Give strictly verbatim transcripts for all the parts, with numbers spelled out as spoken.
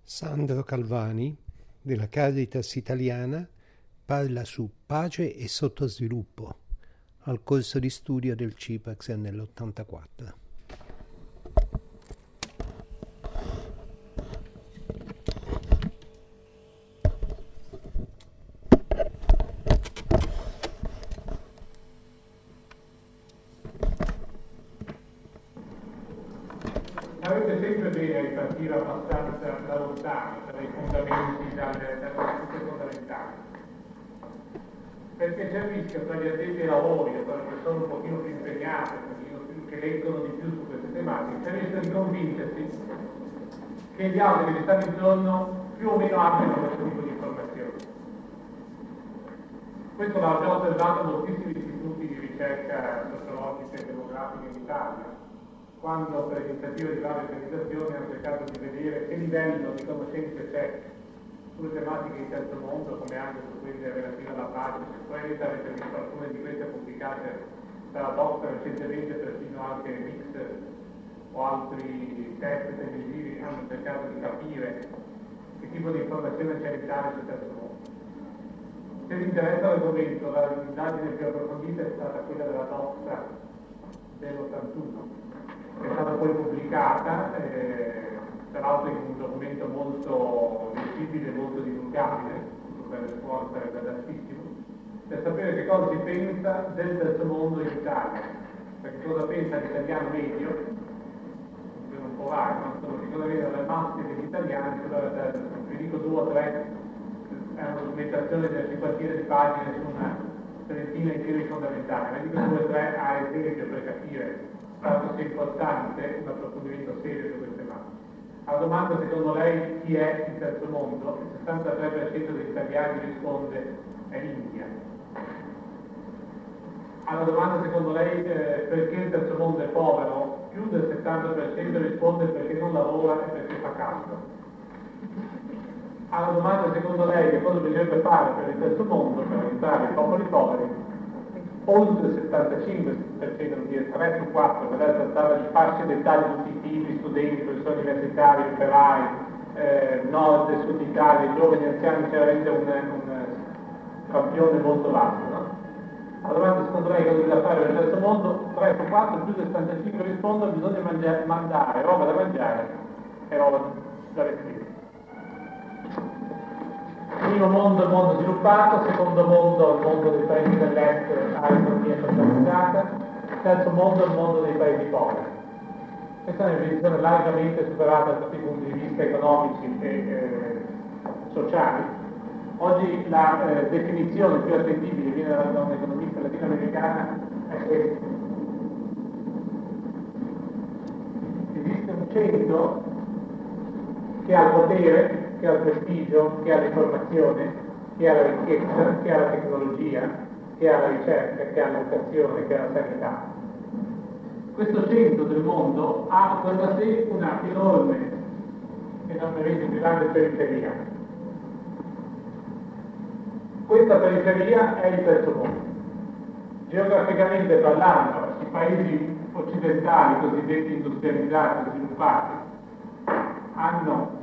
Sandro Calvani, della Caritas Italiana, parla su pace e sottosviluppo al corso di studio del CIPAX nell'ottantaquattro. Sarebbe sempre bene partire abbastanza da lontano, dai fondamenti, dalle, dalle cose fondamentali, perché c'è il rischio tra gli addetti ai lavori, tra le persone un pochino più impegnate, un pochino più, che leggono di più su queste tematiche, c'è il rischio di convincersi che gli altri che gli stanno intorno più o meno abbiano questo tipo di informazioni. Questo l'ha già osservato moltissimi istituti di ricerca sociologica e demografica in Italia, quando per iniziative di varie organizzazioni hanno cercato di vedere che livello di conoscenze c'è sulle tematiche di terzo mondo, come anche su quelle relative alla pace, se questa, avete visto alcune di queste pubblicate dalla Doctor recentemente, persino anche Mixer o altri test televisivi hanno cercato di capire che tipo di informazione c'è in Italia sul terzo mondo. Se vi interessa l'argomento, l'indagine più approfondita è stata quella della Doctor dell'ottantuno, che è stata poi pubblicata, eh, tra l'altro in un documento molto leggibile e molto divulgabile, per le scuole sarebbe adattissimo, per sapere che cosa si pensa del terzo mondo in Italia, perché cosa pensa l'italiano medio, che non può fare, ma insomma, che cosa vedono le masse degli italiani, vi dico due o tre, è una documentazione di una cinquantina di pagine su una trentina di temi fondamentali, ma dico due o tre a esempio per capire quanto sia importante un approfondimento serio su queste mappe. Alla domanda secondo lei chi è il terzo mondo, il sessantatré per cento degli italiani risponde è l'India. Alla domanda secondo lei eh, perché il terzo mondo è povero, più del settanta per cento risponde perché non lavora e perché fa caldo. Alla domanda secondo lei che cosa bisognerebbe fare per il terzo mondo, per aiutare i popoli poveri, oltre il settantacinque per cento, non dire tre su quattro, per adesso trattava di fasce dettagli tutti i tipi, studenti, professori universitari, operai, eh, nord e sud Italia, giovani, anziani, c'è veramente un, un campione molto vasto, no? La domanda secondo lei cosa bisogna fare per il terzo mondo, tre su quattro, più del settantacinque rispondono bisogna mangiare, mandare roba da mangiare e roba da vestire. Primo mondo il mondo sviluppato, secondo mondo il mondo dei paesi dell'est a economia centralizzata, terzo mondo il mondo dei paesi poveri. Questa è una definizione largamente superata da tutti i punti di vista economici e eh, sociali. Oggi la eh, definizione più attendibile viene da un'economista latinoamericana è questa. Esiste un centro che ha il potere, che ha il prestigio, che ha l'informazione, che ha la ricchezza, che ha la tecnologia, che ha la ricerca, che ha l'educazione, che ha la sanità. Questo centro del mondo ha attorno a sé una enorme, enormemente grande periferia. Questa periferia è il terzo mondo. Geograficamente parlando, i paesi occidentali cosiddetti industrializzati, sviluppati, hanno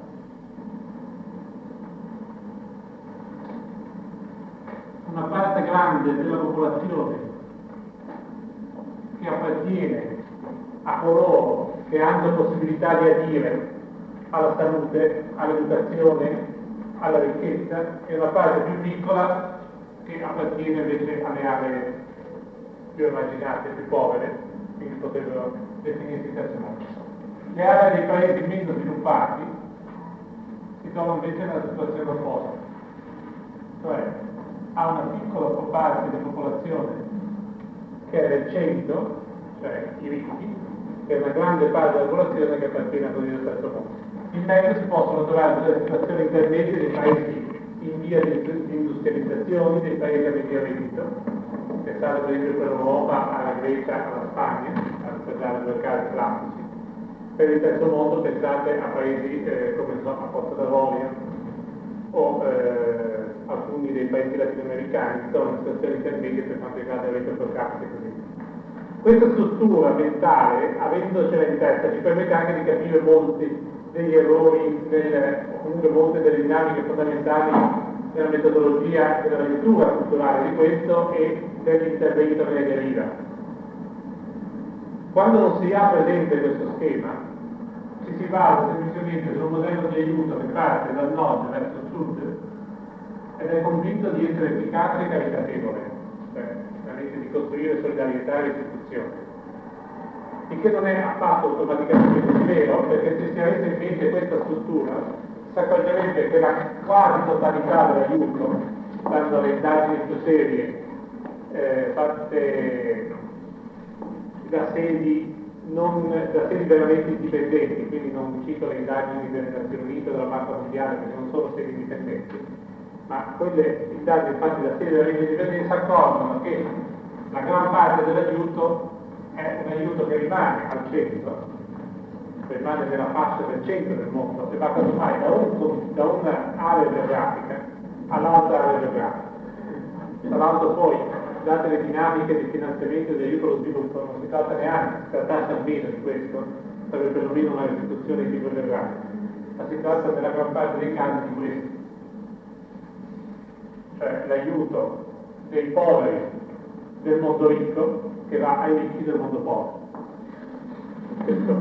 una parte grande della popolazione che appartiene a coloro che hanno possibilità di adire alla salute, all'educazione, alla ricchezza, e una parte più piccola che appartiene invece alle aree più emarginate, più povere, quindi potrebbero definirsi terzo mondo. Le aree dei paesi meno sviluppati si trovano invece nella situazione opposta, cioè ha una piccola parte di popolazione che è del centro, cioè i ricchi, e una grande parte della popolazione che appartiene a quelli del terzo mondo. In mezzo si possono trovare delle situazioni intermedie dei paesi in via di industrializzazione, dei paesi a medio reddito, pensate per esempio per l'Europa, alla Grecia, alla Spagna, per dare due casi classici. Per il terzo mondo pensate a paesi eh, come so, a Costa d'Avorio o eh, alcuni dei paesi latinoamericani che sono in situazioni intermedie per quanto riguarda il reddito pro capite e così via. Questa struttura mentale, avendocela in testa, ci permette anche di capire molti degli errori, del, o comunque molte delle dinamiche fondamentali della metodologia e della lettura culturale di questo e dell'intervento che ne deriva. Quando non si ha presente questo schema, ci si basa semplicemente su un modello di aiuto che parte dal nord verso il sud ed è convinto di essere efficace e caritatevole, cioè veramente di costruire solidarietà e istituzioni. Il che non è affatto automaticamente così vero, perché se si avesse in mente questa struttura, si accorgerebbe che la quasi totalità dell'aiuto, stando alle indagini più serie, eh, fatte da sedi, non, da sedi veramente indipendenti, quindi non cito le indagini delle Nazioni Unite o della Banca Mondiale, perché non sono sedi indipendenti, ma quelle indagini fatte da sedi veramente indipendenti si accorgono che la gran parte dell'aiuto è un aiuto che rimane al centro, rimane nella fascia del centro del mondo e va casomai da, un, da un'area geografica all'altra area geografica. Tra l'altro poi, date le dinamiche di finanziamento e di aiuto allo sviluppo, non si tratta neanche, si trattasse almeno di questo, sarebbe perlomeno una restituzione di tipo geografico, ma si tratta nella gran parte dei casi di questo. Cioè l'aiuto dei poveri del mondo ricco che va ai ricchi del mondo povero. Questo.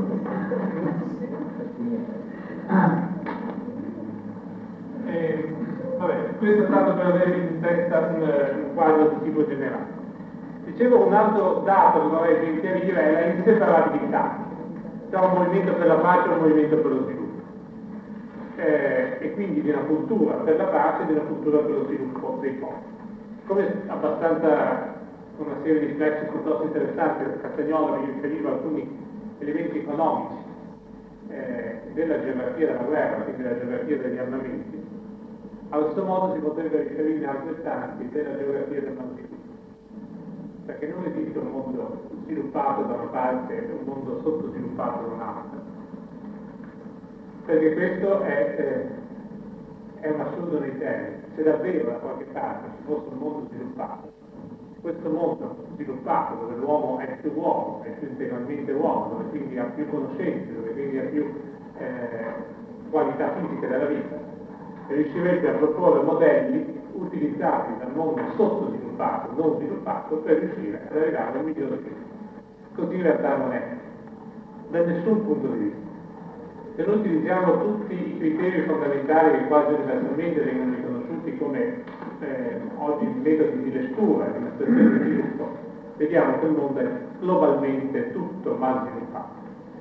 E, vabbè, questo è stato per avere in testa un, un quadro di tipo generale. Dicevo, un altro dato che vorrei chiarire è la inseparabilità tra un movimento per la pace e un movimento per lo sviluppo. Eh, e quindi di una cultura per la pace e di una cultura per lo sviluppo dei popoli. Come abbastanza una serie di riflessi piuttosto interessanti, Castagnolo mi riferiva a alcuni elementi economici eh, della gerarchia della guerra, quindi della gerarchia degli armamenti. Allo stesso modo si potrebbe riferire altrettanti della geografia del non sviluppo, perché non esiste un mondo sviluppato da una parte e un mondo sottosviluppato da un'altra, perché questo è, eh, è un assurdo nei termini. Se davvero da qualche parte ci fosse un mondo sviluppato, questo mondo sviluppato, dove l'uomo è più uomo, è più integralmente uomo, dove quindi ha più conoscenze, dove quindi ha più eh, qualità fisiche della vita, riuscirebbe a proporre modelli utilizzati dal mondo sottosviluppato, non sviluppato, per riuscire ad arrivare al migliore fine. Così in realtà non è, da nessun punto di vista. Se noi utilizziamo tutti i criteri fondamentali che quasi universalmente vengono riconosciuti come eh, oggi metodi di lettura di una strategia di sviluppo, vediamo che il mondo è globalmente tutto mal sviluppato.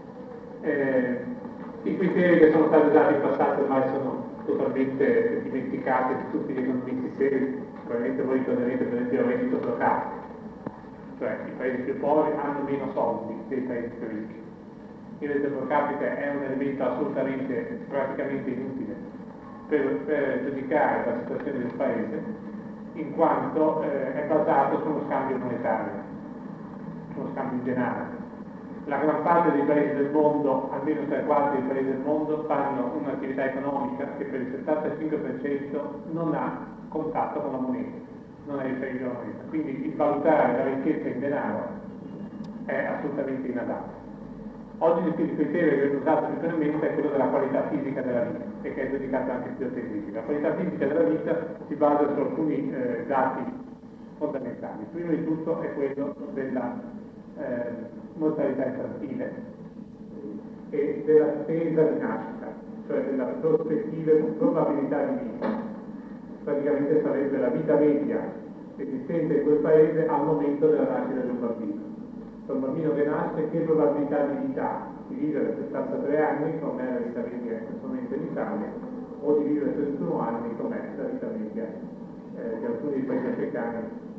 Eh, I criteri che sono stati usati in passato ormai sono totalmente dimenticati di tutti gli economisti seri. Probabilmente voi ricorderete per esempio il reddito pro capite, cioè i paesi più poveri hanno meno soldi dei paesi più ricchi. Il reddito pro capite è un elemento assolutamente, praticamente inutile per, per giudicare la situazione del paese, in quanto eh, è basato su uno scambio monetario, su uno scambio di denaro. La gran parte dei paesi del mondo, almeno tre quarti dei paesi del mondo, fanno un'attività economica che per il settantacinque per cento non ha contatto con la moneta, non è riferito alla moneta. Quindi il valutare la ricchezza in denaro è assolutamente inadatto. Oggi il criterio che viene usato principalmente è quello della qualità fisica della vita e che è giudicato anche più attendibile. La qualità fisica della vita si basa su alcuni eh, dati fondamentali. Prima di tutto è quello della eh, mortalità infantile e dell'attesa di nascita, cioè della prospettiva di probabilità di vita. Praticamente sarebbe la vita media esistente in quel paese al momento della nascita di un bambino. Un bambino che nasce, che probabilità di vita? Di vivere sessantatré anni, come è la vita media in questo momento in Italia, o di vivere trentuno anni, come è la vita media eh, di alcuni dei paesi africani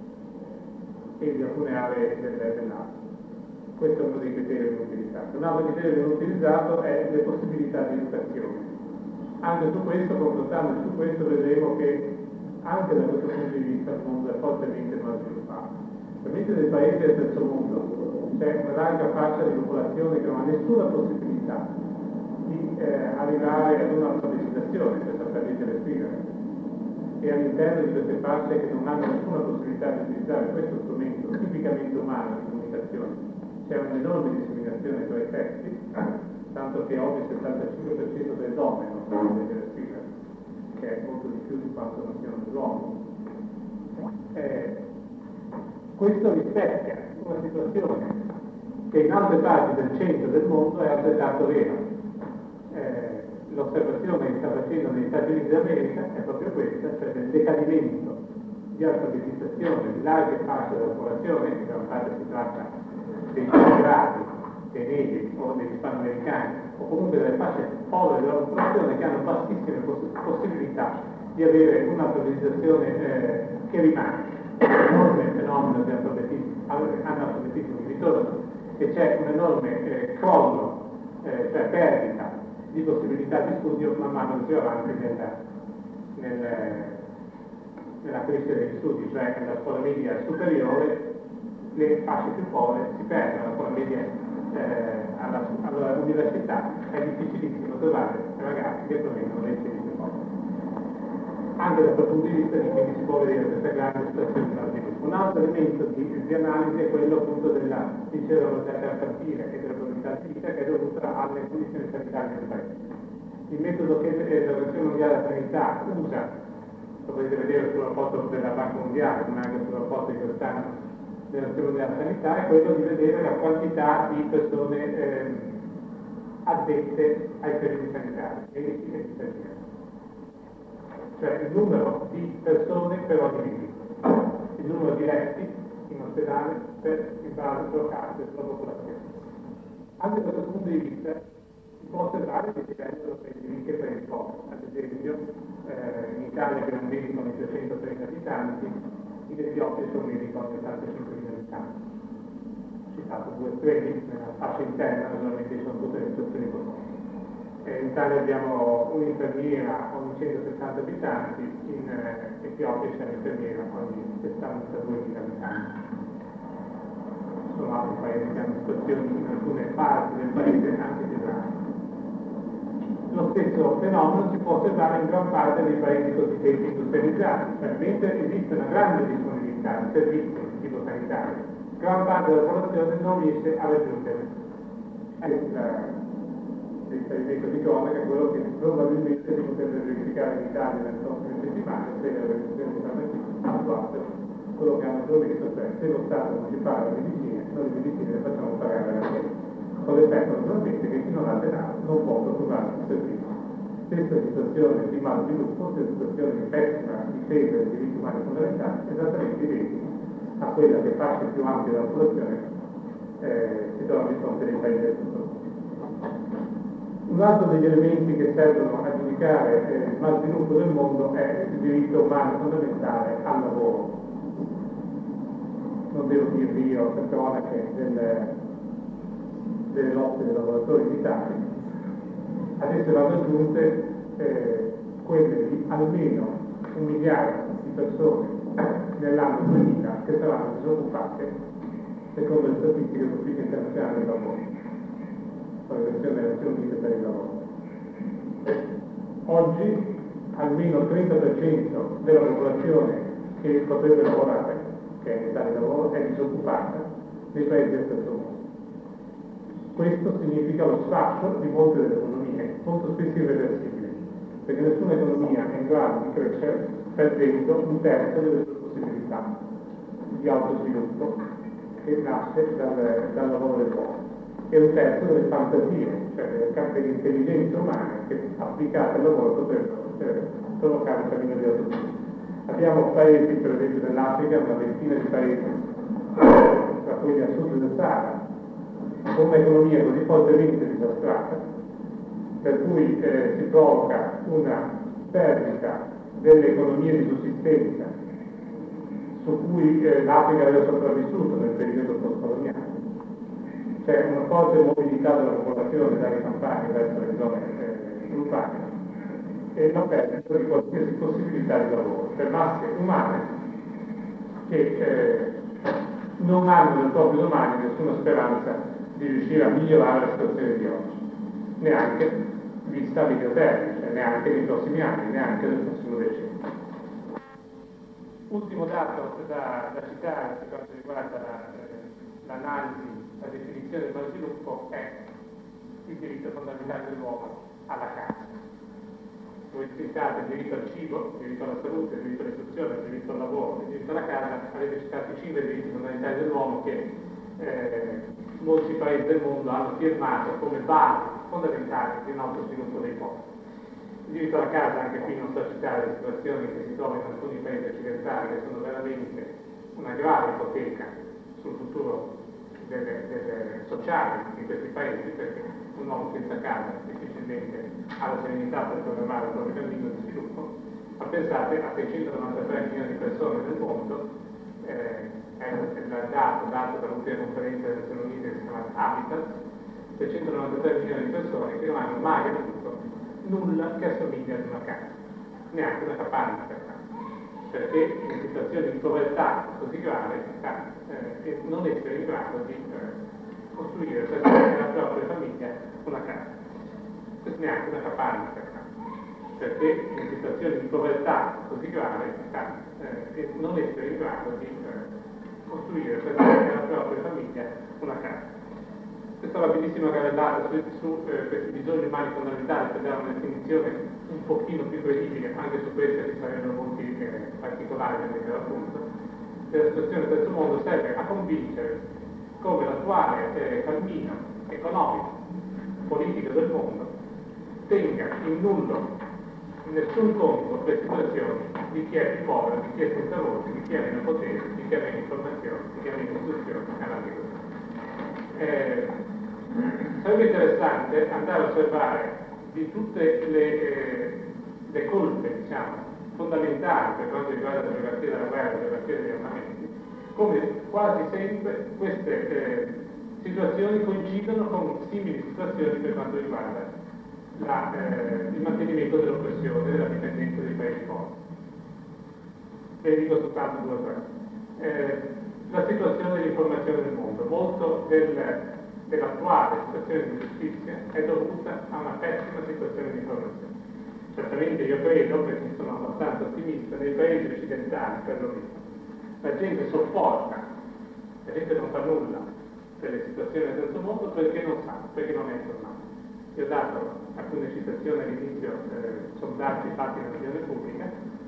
e di alcune aree del, dell'Africa. Questo è uno dei criteri che viene utilizzato. Un altro criterio che viene utilizzato è le possibilità di educazione. Anche su questo, confrontando su questo, vedremo che anche da questo punto di vista il mondo è fortemente mal sviluppato. Ovviamente nel paese del terzo mondo c'è una larga fascia di popolazione che non ha nessuna possibilità di eh, arrivare ad un'alfabetizzazione per saper leggere e scrivere, e all'interno di queste fasce che non hanno nessuna possibilità di utilizzare questo strumento tipicamente umano di comunicazione c'è un'enorme discriminazione tra i sessi, tanto che oggi il settantacinque per cento delle donne non sanno leggere e scrivere, che è molto di più di quanto non siano gli uomini. Eh, questo rispecchia una situazione che in altre parti del centro del mondo è altrettanto vera. Eh, l'osservazione che sta facendo negli Stati Uniti d'America è proprio questa, cioè del decadimento di alfabetizzazione di larghe fasce della popolazione, in gran parte si tratta dei immigrati, dei neri o degli ispanoamericani, o comunque delle fasce povere della popolazione che hanno bassissime poss- possibilità di avere un'alfabetizzazione eh, che rimane. C'è un enorme fenomeno di analfabetismo, analfabetismo di ritorno, e c'è un enorme eh, crollo, eh, cioè perdita di possibilità di studio man mano che si va avanti nella, nel, nella crescita degli studi, cioè nella scuola media superiore le fasce più povere si perdono, la scuola media eh, alla, all'università è difficilissimo trovare ragazzi che provengono dai paesi più poveri. Anche dal punto di vista di quindi si può vedere questa grande situazione di malsviluppo. Un altro elemento di, di analisi è quello appunto della incerebralità infantile e della probabilità di vita che è dovuta alle condizioni sanitarie del paese. Il metodo che l'Organizzazione Mondiale della Sanità usa, lo potete vedere sul rapporto della Banca Mondiale, ma anche sul rapporto di quest'anno dell'Organizzazione Mondiale della Sanità, è quello di vedere la quantità di persone eh, addette ai servizi sanitari, medici e infermieri. Cioè il numero di persone per ogni medico, il numero di letti in ospedale per il base locale della popolazione. Anche da questo punto di vista si può osservare che si rendono per i ricchi e per i poveri. Ad esempio eh, in Italia abbiamo un medico ogni trecentotrenta abitanti, in Etiopia c'è un medico ogni ottantacinquemila abitanti. Ho citato due estremi, nella fascia interna naturalmente ci sono tutte le situazioni così. In Italia abbiamo un'infermiera ogni centosettanta abitanti, in eh, Etiopia c'è un'infermiera ogni settantaduemila abitanti. Ci sono altri paesi che hanno situazioni in alcune parti del paese anche più gravi. Lo stesso fenomeno si può osservare in gran parte dei paesi cosiddetti industrializzati, cioè mentre esiste una grande disponibilità di servizi di tipo sanitario, gran parte della popolazione non riesce a raggiungere il riferimento di cronaca è quello che probabilmente si potrebbe verificare in Italia nelle prossime settimane se le organizzazioni governative attuassero quello che hanno promesso, cioè se lo Stato non ci paga le medicine, noi le medicine le facciamo pagare alla gente, con l'effetto naturalmente che chi non ha denaro non può procurare il servizio. Stessa situazione di malsviluppo, stessa situazione di pessima difesa dei diritti umani fondamentali, esattamente identica a quella che fasce più ampie della popolazione eh, si trovano di fronte ai paesi del sud. Un altro degli elementi che servono a giudicare eh, il malsviluppo del mondo è il diritto umano fondamentale al lavoro. Non devo dirvi io per cronache del, delle lotte dei lavoratori in Italia. Adesso vanno aggiunte eh, quelle di almeno un migliaio di persone nell'anno duemila che saranno disoccupate secondo le statistiche dell'Ufficio Internazionale del Lavoro. L'Organizzazione delle Nazioni Unite per il Lavoro. Oggi almeno il trenta per cento della popolazione che potrebbe lavorare, che è in età di lavoro, è disoccupata nei paesi del terzo mondo. Questo significa lo sfascio di molte delle economie, molto spesso irreversibili, perché nessuna economia è in grado di crescere perdendo un terzo delle sue possibilità di autosviluppo che nasce dal, dal lavoro del uomo. E un terzo delle fantasie, cioè delle intelligenze umane che applicate al lavoro potrebbero eh, provocare un cammino di autosviluppo. Abbiamo paesi, per esempio nell'Africa, una ventina di paesi, tra quelli a sud del Sahara, con un'economia così fortemente disastrata, per cui eh, si provoca una perdita delle economie di sussistenza su cui eh, l'Africa aveva sopravvissuto nel periodo postcoloniale. C'è una forte mobilità della popolazione dalle campagne verso le zone eh, urbane e una perdita di qualsiasi possibilità di lavoro per masse umane che eh, non hanno nel proprio domani nessuna speranza di riuscire a migliorare la situazione di oggi, neanche vista a medio termine, cioè neanche nei prossimi anni, neanche nel prossimo decennio. Ultimo dato da, da citare per quanto riguarda la, eh, l'analisi, la definizione del malsviluppo è il diritto fondamentale dell'uomo alla casa. Voi citate il diritto al cibo, il diritto alla salute, il diritto all'istruzione, il diritto al lavoro, il diritto alla casa, avete citato i cinque diritti fondamentali dell'uomo che eh, molti paesi del mondo hanno firmato come base fondamentale di un autosviluppo dei popoli. Il diritto alla casa, anche qui non sto a citare le situazioni che si trovano in alcuni paesi occidentali, che sono veramente una grave ipoteca sul futuro delle, delle sociali di questi paesi, perché un uomo senza casa difficilmente ha la serenità per programmare il proprio cammino di sviluppo. Ma pensate a seicentonovantatré milioni di persone nel mondo, eh, è il dato dato dall'ultima conferenza delle Nazioni Unite che si chiama Habitat, seicentonovantatré milioni di persone che non hanno mai avuto nulla che assomiglia ad una casa, neanche una capanna per casa, perché in situazioni di povertà così grave eh, non essere in grado di eh, costruire per la propria famiglia una casa, neanche una capanna per casa, perché in situazioni di povertà così grave eh, non essere in grado di eh, costruire per la propria famiglia una casa. Questa rapidissima carrellata su, su eh, questi bisogni umani fondamentali per dare una definizione un pochino più credibile, anche su questa ci sarebbero molti eh, particolari da mettere a punto, della situazione del terzo mondo, serve a convincere come l'attuale eh, cammino economico, politico del mondo tenga in nullo, in nessun conto, le situazioni di chi è più povero, di chi è senza voce, di chi ha meno potere, di chi ha meno informazioni, di chi ha meno istruzioni, e avanti così. Eh, sarebbe interessante andare a osservare di tutte le, eh, le colpe, diciamo, fondamentali per quanto riguarda la geografia della guerra e la geografia degli armamenti, come quasi sempre queste eh, situazioni coincidono con simili situazioni per quanto riguarda la, eh, il mantenimento dell'oppressione e della dipendenza dei paesi poveri. Ve ne dico soltanto due o tre. Eh, la situazione dell'informazione del mondo. Molto del, dell'attuale situazione di giustizia è dovuta a una pessima situazione di informazione. Certamente io credo, perché sono abbastanza ottimista, nei paesi occidentali perlomeno la gente sopporta, la gente non fa nulla per le situazioni del terzo mondo perché non sa, perché non è informata. Io ho dato alcune citazioni all'inizio, eh, sondaggi fatti nell'opinione pubblica.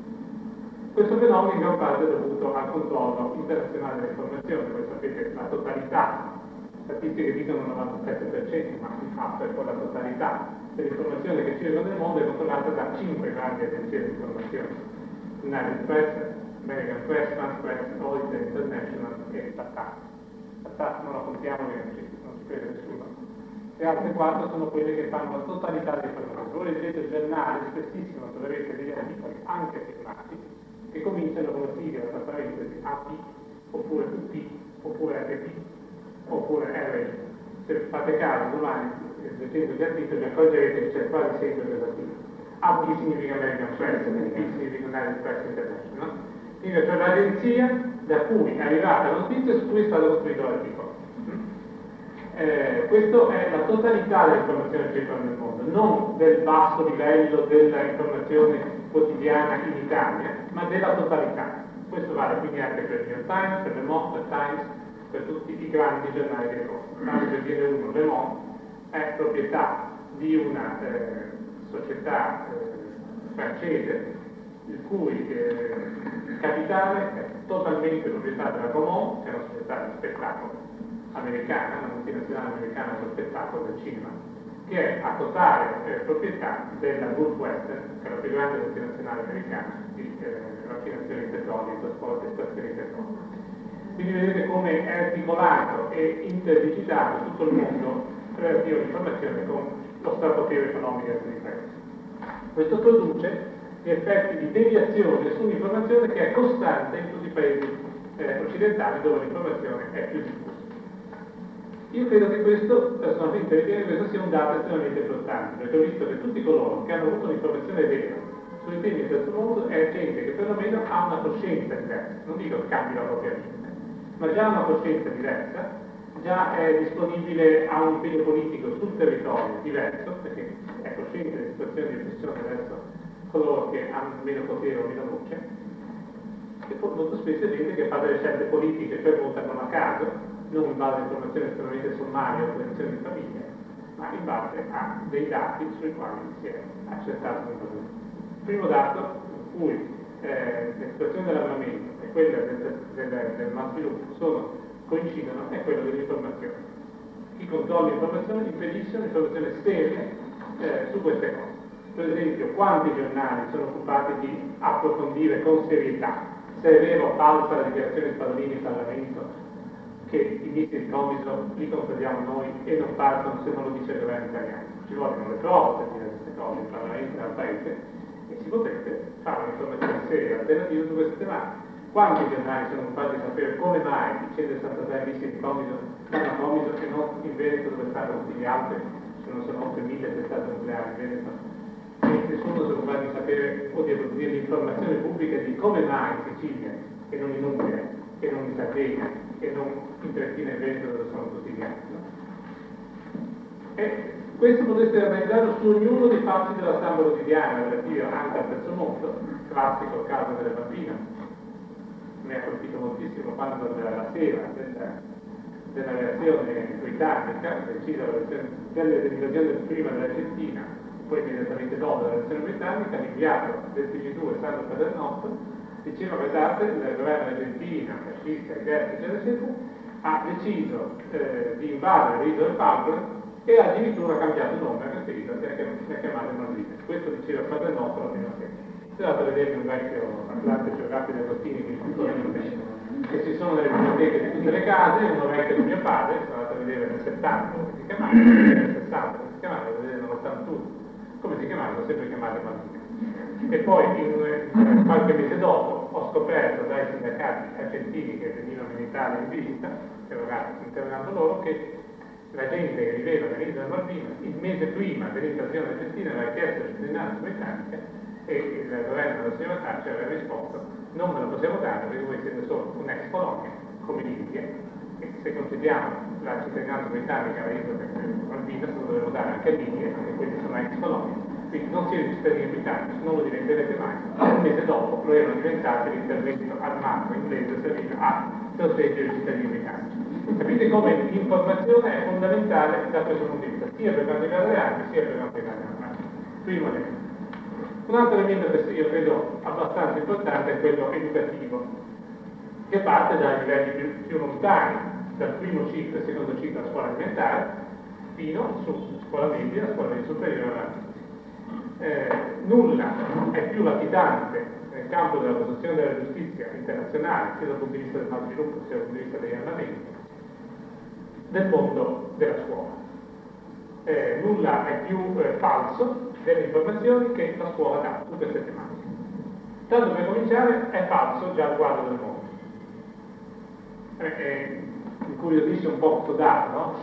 Questo fenomeno in gran parte è dovuto al controllo internazionale dell'informazione. Voi sapete la totalità, statistiche dicono il novantasette per cento, ma si fa per poi la totalità dell'informazione che circola nel mondo è controllata da cinque grandi agenzie di informazione: United Press, American Press, France Press, Reuters International e la T A S. La T A S non la contiamo perché non ci, non ci crede nessuno. Le altre quattro sono quelle che fanno la totalità dell'informazione. Voi leggete il giornale, spessissimo troverete degli articoli anche firmati che cominciano con la sigla, tra parentesi, A P, oppure U P, oppure R P, oppure R I. Se fate caso domani, leggendo gli articoli, vi accorgerete che c'è quasi sempre questa sigla. A P significa American Press, U P significa United Press International. Quindi c'è l'agenzia da cui è arrivata la notizia su cui è stato costruito l'articolo. Eh, questa è la totalità dell'informazione che circola nel mondo, non del basso livello dell'informazione quotidiana in Italia, ma della totalità. Questo vale quindi anche per il New York Times, per Le Monde, per Times, per tutti i grandi giornali di Europa. Tanto per dire uno, Le Monde è proprietà di una eh, società eh, francese, il cui eh, capitale è totalmente proprietà della Gaumont, che è una società di spettacolo americana, una multinazionale americana dello spettacolo, del cinema, che è a totale eh, proprietà della Gulf Western, che è la più grande multinazionale americana di eh, raffinazione di petrolio, di trasporto e estrazione di petrolio. Quindi vedete come è articolato e interdigitato tutto il mondo relativo all'informazione con lo strapotere economico di alcuni paesi. Questo produce gli effetti di deviazione sull'informazione che è costante in tutti i paesi eh, occidentali dove l'informazione è più diffusa. Io credo che questo, personalmente, ritengo che questo sia un dato estremamente importante, perché ho visto che tutti coloro che hanno avuto un'informazione vera sui temi del terzo mondo è gente che perlomeno ha una coscienza diversa, non dico che cambi la propria vita, ma già ha una coscienza diversa, già è disponibile a un impegno politico sul territorio diverso, perché è cosciente delle situazioni di oppressione verso coloro che hanno meno potere o meno voce, e poi molto spesso è gente che fa delle scelte politiche, cioè votano a caso, non in base a informazioni estremamente sommarie o posizioni di famiglia, ma in base a dei dati sui quali si è accertato un problema. Il primo dato in cui eh, la situazione dell'armamento e quella del, del, del malsviluppo sono, coincidono è quello dell'informazione. Chi controlla l'informazione impedisce un'informazione seria eh, su queste cose. Per esempio, quanti giornali sono occupati di approfondire con serietà se è vero o falsa la dichiarazione di Spadolini in Parlamento che i missili di Comiso li controlliamo noi e non partono se non lo dice il governo italiano. Ci vogliono le prove per dire queste cose, il Parlamento dal Paese, e si potrebbe fare un'informazione seria alternativa su queste tematiche. Quanti giornali sono occupati di sapere come mai i centosessantatré missili di Comiso stanno a Comiso e non in Veneto dove stanno tutti gli altri, se non sono oltre mille testate nucleari in Veneto, e nessuno si è occupato di sapere o di approfondire l'informazione pubblica di come mai in Sicilia e non in Umbria e non in Sardegna e non in Trentino e Veneto dove sono tutti gli altri. E questo potreste organizzarlo su ognuno dei fatti della stampa quotidiana relativi anche al terzo mondo, classico il caso delle bambine. Mi ha colpito moltissimo quando la sera della, della reazione britannica, decisa dell'invasione prima dell'Argentina, poi immediatamente dopo la reazione britannica, l'inviato del T G due Sandro Paternotto diceva: guardate, il governo argentino, fascista, esercito, eccetera, eccetera, ha deciso eh, di invadere le isole Falkland e ha addirittura cambiato nome a queste isole e le ha chiamate Maldive. Questo diceva Paternotto la prima sera. Se andate a vedere un vecchio Atlante Geografico di Agostini che ci sono nelle biblioteche di tutte le case, uno vecchio di mio padre, sono andato a vedere nel settanta come si chiamava, nel sessanta come si chiamava, a vedere nell'ottantuno come si chiamava, l'ho sempre chiamato Maldive. E poi in, in, qualche mese dopo ho scoperto dai sindacati argentini che venivano in Italia in visita, interrogando loro, che la gente che viveva nell'isola Malvinas il mese prima dell'invasione argentina aveva chiesto la cittadinanza britannica e il governo della signora Thatcher aveva risposto: non me lo possiamo dare perché voi siete solo un'ex colonia come l'India, e se consideriamo la cittadinanza britannica all'isola Malvinas lo dovevo dare anche all'India, perché quelli sono ex colonie, quindi non siete cittadini britannici, non lo diventerete mai. Un mese dopo lo erano diventati, l'intervento armato inglese serviva a proteggere i cittadini britannici. Capite come l'informazione è fondamentale da questo punto di vista, sia per quanto riguarda le armi sia per quanto riguarda le armi. Primo elemento. Un altro elemento che io credo abbastanza importante è quello educativo, che parte dai livelli più, più lontani, dal primo ciclo e secondo ciclo della scuola elementare, fino su scuola media, scuola media superiore. Eh, nulla è più latitante nel campo della costruzione della giustizia internazionale, sia dal punto di vista del malsviluppo sia dal punto di vista degli armamenti, del mondo della scuola. Eh, nulla è più eh, falso delle informazioni che la scuola dà su queste tematiche. Tanto per cominciare è falso già il quadro del mondo. Eh, eh, mi incuriosisce un po' questo dato, no?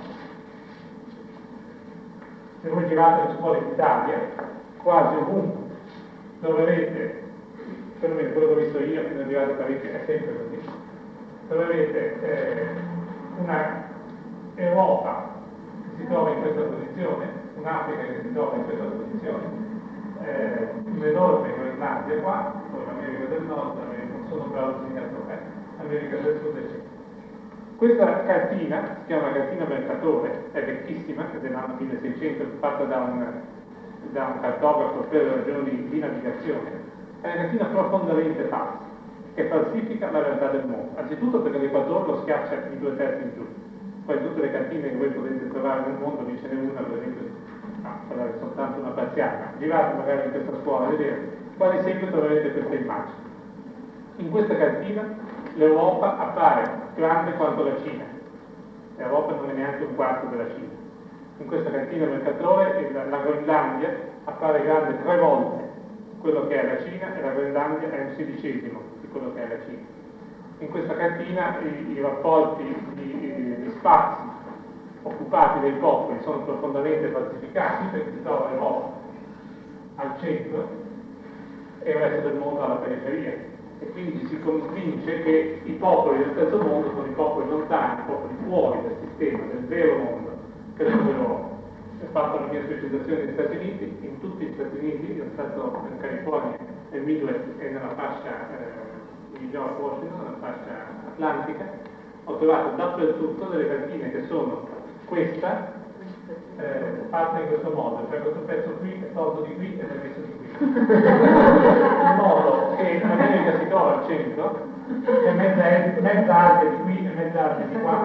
Se voi girate le scuole in Italia, quasi ovunque troverete, perlomeno quello che ho visto io, che ne ho arrivato parecchio, è sempre così, troverete eh, una Europa che si trova in questa posizione, un'Africa che si trova in questa posizione, eh, un'enorme Groenlandia qua, poi l'America del Nord, non sono un bravo disegnatore, America del Sud, eccetera. Questa cartina, si chiama cartina Mercatore, è vecchissima, è dell'anno milleseicento, fatta da un, da un cartografo per ragioni di, di navigazione. È una cartina profondamente falsa, che falsifica la realtà del mondo. Anzitutto perché l'Equatore lo schiaccia in due terzi in giù. Poi tutte le cartine che voi potete trovare nel mondo, vi ce n'è una, per esempio, no, sarà soltanto una parziale, ma girate magari in questa scuola a vedere, quasi sempre troverete queste immagini. In questa cartina l'Europa appare grande quanto la Cina. L'Europa non è neanche un quarto della Cina. In questa cartina Mercatore la, la Groenlandia appare grande tre volte quello che è la Cina e la Groenlandia è un sedicesimo di quello che è la Cina. In questa cartina i, i rapporti di, di spazi occupati dai popoli sono profondamente falsificati, perché si trova l'Europa al centro e il resto del mondo alla periferia. E quindi ci si convince che i popoli del terzo mondo sono i popoli lontani, i popoli fuori dal sistema, del vero mondo, che è l'Europa. Ho fatto la mia specializzazione negli Stati Uniti, in tutti gli Stati Uniti, io sono stato in California, nel Midwest e nella fascia eh, di George Washington, nella fascia atlantica, ho trovato dappertutto delle cartine che sono questa, eh, fatta in questo modo, cioè questo pezzo qui è tolto di qui ed è messo di qui, in modo che l'America si trova al centro, e mezza, mezza arte di qui e mezza arte di qua,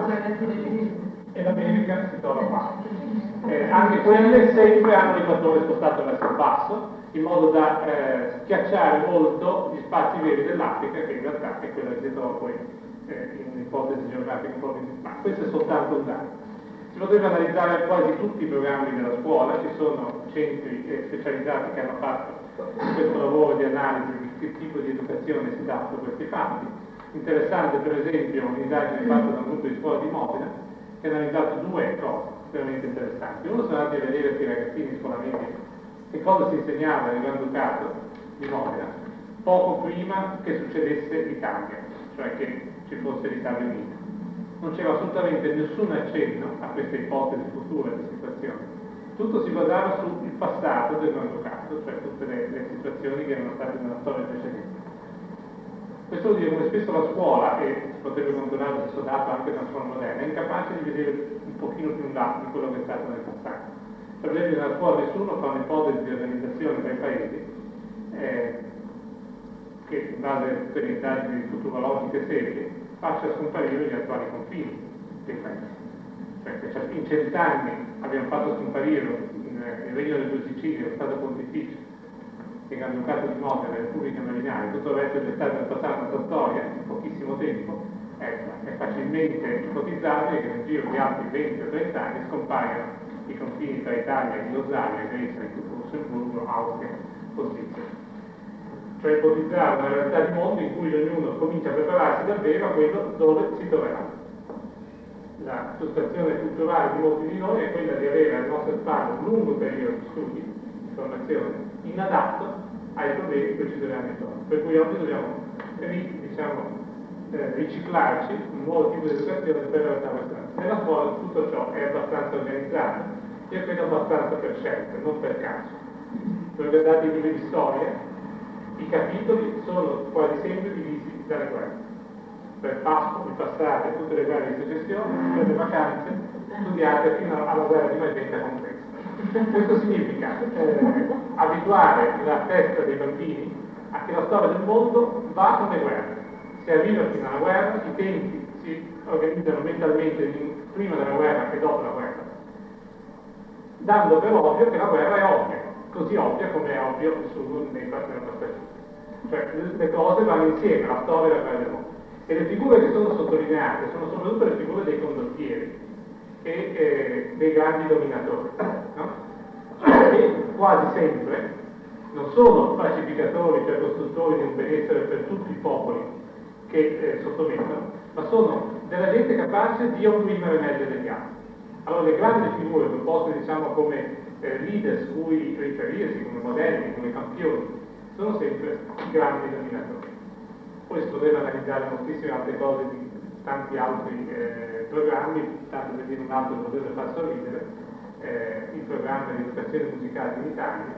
e l'America si trova qua. Eh, anche quelle sempre hanno l'equatore spostato verso il basso, in modo da eh, schiacciare molto gli spazi veri dell'Africa, che in realtà è quella che si trova poi eh, in un'ipotesi geografica un po' più. Ma questo è soltanto un dato. Si potrebbe analizzare quasi tutti i programmi della scuola, ci sono centri eh, specializzati che hanno fatto questo lavoro di analisi di che tipo di educazione si dà su questi fatti. Interessante per esempio un'indagine fatta da un gruppo di scuola di Modena che ha analizzato due cose veramente interessanti. Uno sono andati a vedere per i ragazzini scolamente che cosa si insegnava nel Granducato di Modena poco prima che succedesse l'Italia, cioè che ci fosse l'Italia Unita. Non c'era assolutamente nessun accenno a questa ipotesi futura di situazione. Tutto si basava sul passato del Granducato, cioè tutte le, le situazioni che erano state nella storia precedente. Questo vuol dire come spesso la scuola, e si potrebbe controllare lo stesso dato anche nella scuola moderna, è incapace di vedere un pochino più in là di quello che è stato nel passato. Per esempio nella scuola nessuno fa un'ipotesi di organizzazione tra i paesi eh, che in base a tutte le indagini futurologiche serie faccia scomparire gli attuali confini dei paesi. Cioè che in cent'anni abbiamo fatto scomparire il Regno del Due Sicilie, lo Stato Pontificio, il Granducato di Modena, le Repubbliche Nominali, tutto il resto è stato nel passato nella storia, in pochissimo tempo, è, è facilmente ipotizzabile che nel giro di altri venti o trenta anni scompaiano i confini tra Italia e Jugoslavia, Grecia, Lussemburgo, Austria o Svizzera. Cioè ipotizzare una realtà di mondo in cui ognuno comincia a prepararsi davvero a quello dove si troverà. La frustrazione culturale di molti di noi è quella di avere alle nostre spalle un lungo periodo di studi, di formazione, inadatto ai problemi che ci troviamo intorno. Per cui oggi dobbiamo diciamo, eh, riciclarci un nuovo tipo di educazione per la realtà questa. Nella scuola tutto ciò è abbastanza organizzato e credo abbastanza per scelta, non per caso. Se guardate i libri di storia, i capitoli sono quasi sempre divisi dalle guerre. Per Pasqua, il passato e tutte le guerre di secessione, per le vacanze studiate fino alla guerra di Magenta complessa. Questo significa eh, abituare la testa dei bambini a che la storia del mondo va come guerra. Si arriva fino alla guerra, i tempi si organizzano mentalmente prima della guerra e dopo la guerra, dando per ovvio che la guerra è ovvia, così ovvia come è ovvio su nei passaggio. Cioè le cose vanno insieme, la storia e la guerra del mondo. E le figure che sono sottolineate sono soprattutto le figure dei condottieri e eh, dei grandi dominatori, no? Che quasi sempre non sono pacificatori, cioè costruttori di un benessere per tutti i popoli che eh, sottomettono, ma sono della gente capace di opprimere meglio degli altri. Allora le grandi figure proposte diciamo come eh, leader su cui riferirsi, come modelli, come campioni, sono sempre i grandi dominatori. Poi si poteva analizzare moltissime altre cose di tanti altri eh, programmi, tanto per dire un altro che potrebbe far sorridere, eh, il programma di educazione musicale in Italia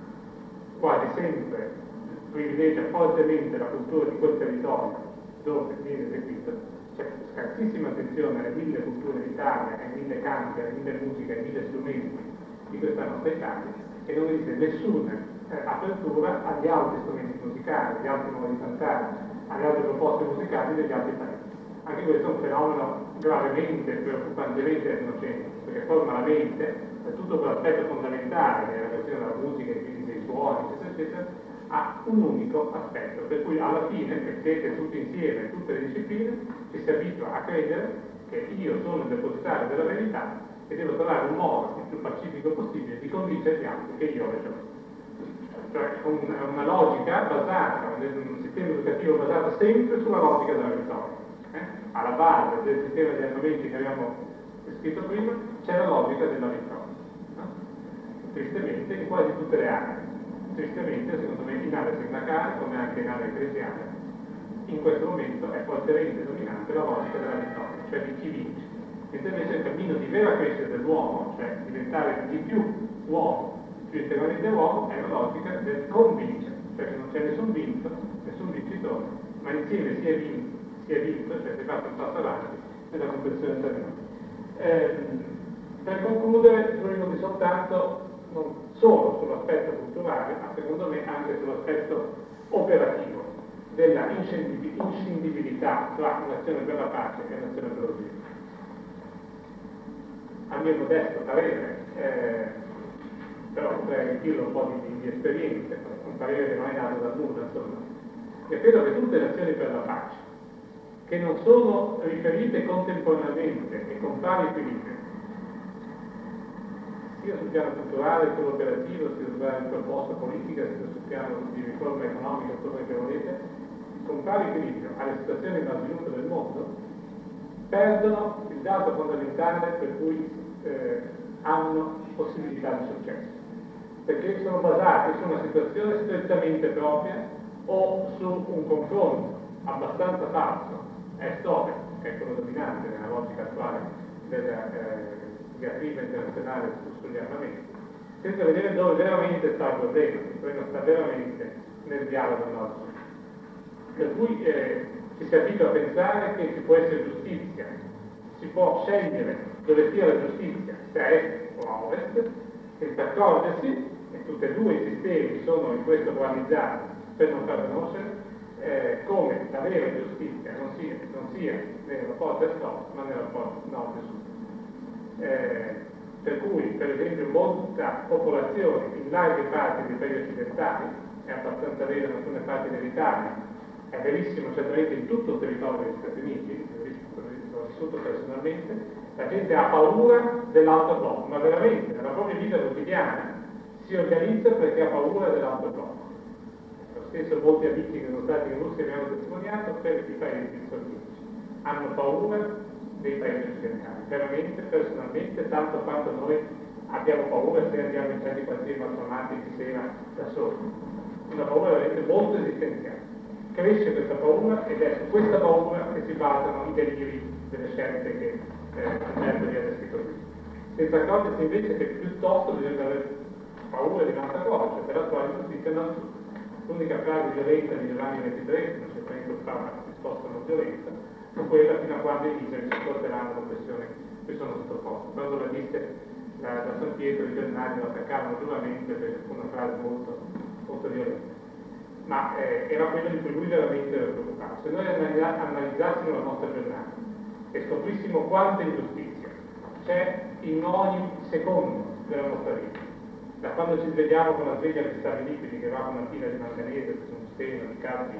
quasi sempre privilegia fortemente la cultura di quel territorio dove viene eseguito, c'è scarsissima attenzione alle mille culture d'Italia, ai mille canti, alle mille musiche, ai mille strumenti di questa nostra Italia, e non esiste nessuna eh, apertura agli altri strumenti musicali, agli altri modi di cantare, alle altre proposte musicali degli altri paesi. Anche questo è un fenomeno gravemente, preoccupantemente etnocentrico, perché forma la mente, per tutto quell'aspetto fondamentale nella questione della musica e quindi dei suoni, eccetera, eccetera, ha un unico aspetto, per cui alla fine, mettete tutti insieme tutte le discipline, ci si abitua a credere che io sono il depositario della verità e devo trovare un modo il più pacifico possibile di convincere gli altri che io ho ragione. Cioè una, una logica basata, un sistema educativo basato sempre sulla logica della vittoria. Eh? Alla base del sistema di argomenti che abbiamo descritto prima c'è la logica della vittoria. No? Tristemente in quasi tutte le aree. Tristemente, secondo me, in aree sindacali, come anche in aree ecclesiali, in questo momento è fortemente dominante la logica della vittoria, cioè di chi vince. Mentre invece il cammino di vera crescita dell'uomo, cioè diventare di più uomo, più integralmente uomo, è la logica del convincere, cioè che non c'è nessun vinto, nessun vincitore, ma insieme si è vinto, si è vinto, cioè si è fatto un passo avanti nella comprensione tra noi. Eh, Per concludere, due minuti soltanto, non solo sull'aspetto culturale, ma secondo me anche sull'aspetto operativo della inscindibilità tra un'azione per la pace e un'azione per lo sviluppo. A mio modesto parere, eh, però potrei arricchirlo un po' di, di esperienze, un parere che non è nato da nulla, insomma, e credo che tutte le azioni per la pace, che non sono riferite contemporaneamente e con pari equilibrio, sia sul piano culturale, quello operativo, sia sul piano di proposta politica, sia sul piano di riforma economica, quello che volete, con pari equilibrio alle situazioni di sviluppo del mondo, perdono il dato fondamentale per cui eh, hanno possibilità di successo, perché sono basati su una situazione strettamente propria o su un confronto abbastanza falso, est-ovest, che è quello dominante nella logica attuale della eh, diatriba internazionale sugli armamenti, senza vedere dove veramente sta il problema, il problema sta veramente nel dialogo nostro. Per cui eh, ci si abitua a pensare che ci può essere giustizia, si può scegliere dove sia la giustizia, se a est o a ovest, senza accorgersi, e tutti e due i sistemi sono in questo coalizzati per non far conoscere, eh, come la vera giustizia non sia, non sia nel rapporto est-ovest, ma nel rapporto nord-sud. Eh, per cui, per esempio, molta popolazione in larghe parti dei paesi occidentali, è abbastanza vero in alcune parti dell'Italia, è verissimo certamente in tutto il territorio degli Stati Uniti, l'ho vissuto personalmente, la gente ha paura dell'autoblocco, ma veramente nella propria vita quotidiana si organizza perché ha paura dell'autoblocco. Lo stesso molti amici che sono stati in Russia mi hanno testimoniato per i paesi sovietici. Hanno paura dei paesi occidentali, veramente, personalmente, tanto quanto noi abbiamo paura se andiamo in certi quartieri malformati di sera da soli. Una paura veramente molto esistenziale. Cresce questa paura ed è su questa paura che si basano i deliri delle scelte che eh, certo vi ha descritto qui. Senza accorgersi invece che piuttosto bisogna avere paura di un'altra cosa, cioè per l'attuale giustizia non tutto. L'unica frase violenta di Giovanni ventitré, non c'è tempo fa una risposta non violenta, fu quella fino a quando i miseri sopporteranno l'oppressione che sono sottoposti. Quando la disse da, da San Pietro i giornali lo attaccavano duramente perché fu una frase molto, molto violenta. Ma eh, era quello di cui lui veramente era preoccupato. Se noi analizzassimo la nostra giornata e scoprissimo quanta ingiustizia c'è in ogni secondo della nostra vita, da quando ci svegliamo con la sveglia stabilibili che va con una fila di manganese su un steno di capi,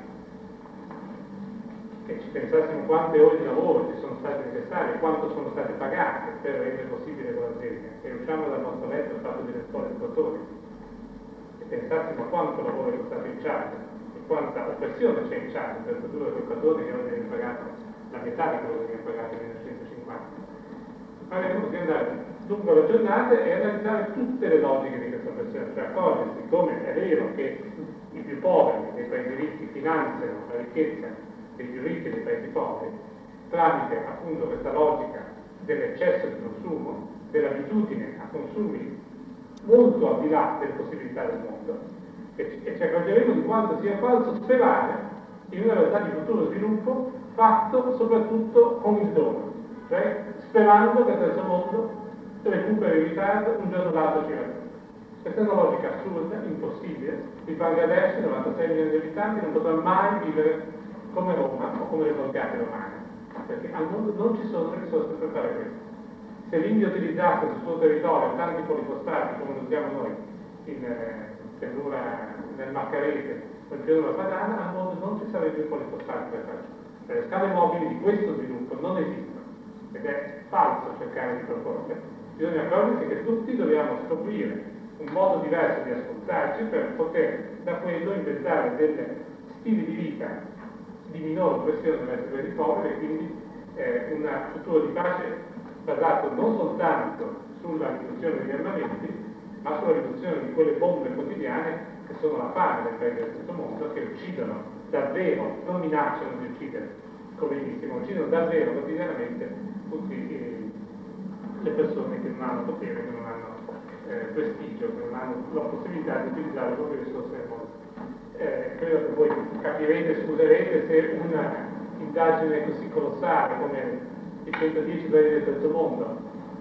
e ci pensassimo quante ore di lavoro ci sono state necessarie, quanto sono state pagate per rendere possibile quella sveglia, e usciamo dal nostro letto fatto di lenzuola di cotone, e pensassimo a quanto lavoro è stato in charge e quanta oppressione c'è in charge per produrre quel cotone che oggi viene pagato la metà di quello che viene pagato nel millenovecentocinquanta. Avremmo di andare lungo la giornata e analizzare tutte le logiche di questa oppressione, cioè accorgersi come è vero che i più poveri dei paesi ricchi finanziano la ricchezza dei più ricchi dei paesi poveri tramite appunto questa logica dell'eccesso di consumo, dell'abitudine a consumi molto al di là delle possibilità del mondo, e ci accorgeremo di quanto sia falso sperare in una realtà di futuro sviluppo fatto soprattutto con il dono, cioè sperando che il terzo mondo recuperi in ritardo un giorno l'altro ci raggiunge. Questa è una logica assurda, impossibile. Il Bangladesh, novantasei milioni di abitanti, non potrà mai vivere come Roma o come le borgate romane, perché al mondo non ci sono le risorse per fare questo. Se l'India utilizzasse sul suo territorio tanti polifosfati come lo usiamo noi in eh, pianura, nel Maccarese o in pianura padana, al mondo non ci sarebbe più polifosfati per farlo. Le scale mobili di questo sviluppo non esistono, ed è falso cercare di proporle. Bisogna accorgersi che tutti dobbiamo scoprire un modo diverso di ascoltarci per poter da quello inventare dei stili di vita di minore oppressione verso i paesi poveri e quindi eh, un futuro di pace basato non soltanto sulla riduzione degli armamenti, ma sulla riduzione di quelle bombe quotidiane che sono la fame del paese del terzo mondo, che uccidono davvero, non minacciano di uccidere, come benissimo, uccidono davvero quotidianamente tutte le persone che non hanno potere, che non hanno eh, prestigio, che non hanno la possibilità di utilizzare le proprie risorse nel mondo. Eh, credo che voi capirete, scuserete se una indagine così colossale come i centodieci paesi del terzo mondo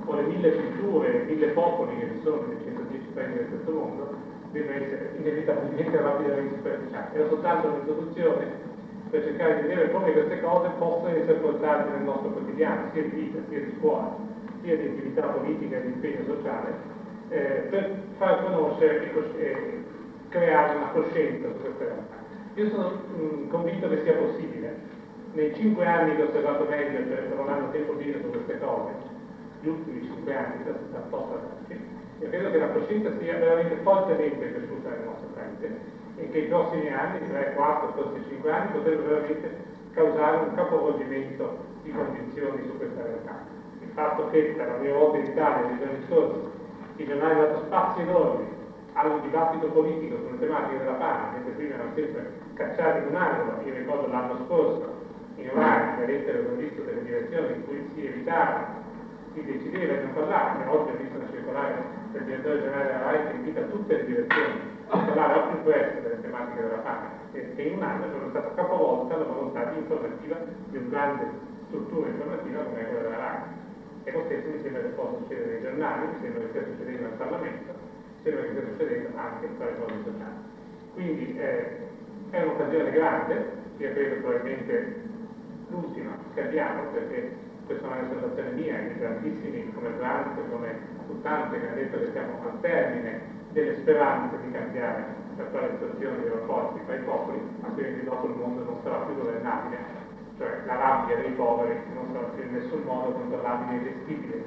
o le mille culture, mille popoli che ci sono nei centodieci paesi del terzo mondo, deve essere inevitabilmente rapidamente superficiale. Era soltanto un'introduzione per cercare di vedere come queste cose possono essere portate nel nostro quotidiano, sia di vita, sia di scuola, sia di attività politica e di impegno sociale, eh, per far conoscere e, cos- e creare una coscienza su queste realtà. Io sono mh, convinto che sia possibile. Nei cinque anni che ho osservato meglio, cioè non hanno tempo di dire su queste cose, gli ultimi cinque anni, da settantotto anni, io credo che la coscienza sia veramente fortemente cresciuta nel nostro paese e che i prossimi anni, tre, quattro, forse cinque anni, potrebbero veramente causare un capovolgimento di condizioni su questa realtà. Il fatto che per la prima volta in Italia, nei giorni scorsi, i giornali hanno dato spazi enormi al dibattito politico sulle tematiche della pana, mentre prima erano sempre cacciati in un angolo. Io ricordo l'anno scorso in Iraq, le lettere avevo visto delle direzioni in cui si evitava, si decideva di non parlare, e oggi ho visto una circolare del direttore generale della RAI che invita tutte le direzioni a parlare al più presto delle tematiche della pana, e che in un anno sono stata capovolta la volontà di informativa di una grande struttura informativa come quella della RAI. E lo stesso mi sembra che possa succedere nei giornali, mi sembra che stia succedendo nel Parlamento, mi sembra che stia succedendo anche tra le cose sociali. Quindi eh, è un'occasione grande, io credo probabilmente l'ultima che abbiamo, perché questa è una osservazione mia, di grandissimi come Brandt, come Tuttante, che ha detto che siamo al termine delle speranze di cambiare l'attuale situazione dei rapporti tra i popoli, altrimenti dopo il mondo non sarà più governabile, cioè la rabbia dei poveri non sarà più in nessun modo controllabile e gestibile.